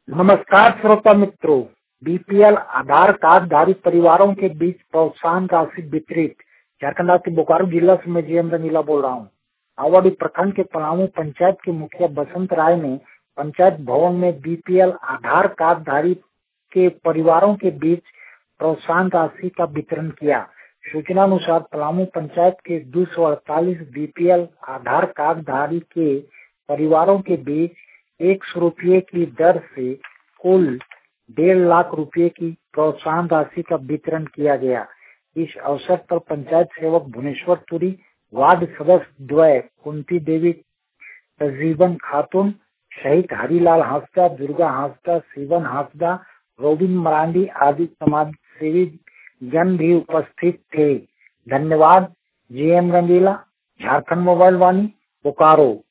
नमस्कार श्रोता मित्रों। बीपीएल आधार कार्ड धारी परिवारों के बीच प्रोत्साहन राशि वितरित। झारखंड के बोकारो जिला से मैं जीएम रंगीला बोल रहा हूँ। आवड़ी प्रखंड के पलामू पंचायत के मुखिया बसंत राय ने पंचायत भवन में बीपीएल आधार कार्ड धारी के परिवारों के बीच प्रोत्साहन राशि का वितरण किया। सूचना अनुसार पलामू पंचायत के 248 बीपीएल आधार कार्ड धारी के परिवारों के बीच 100 रुपये की दर से कुल 1.5 लाख रुपए की प्रोत्साहन राशि का वितरण किया गया। इस अवसर पर पंचायत सेवक भुवनेश्वर तुरी, वार्ड सदस्य द्वय कुंती देवी, तजीबन खातून सहित हरिलाल हांसदा, दुर्गा हांसदा, शिवन हांसदा, रोबिन मरांडी आदि समाज सेवी जन भी उपस्थित थे। धन्यवाद। GM Rangeela, Jharkhand mobile Vani, Bokaro.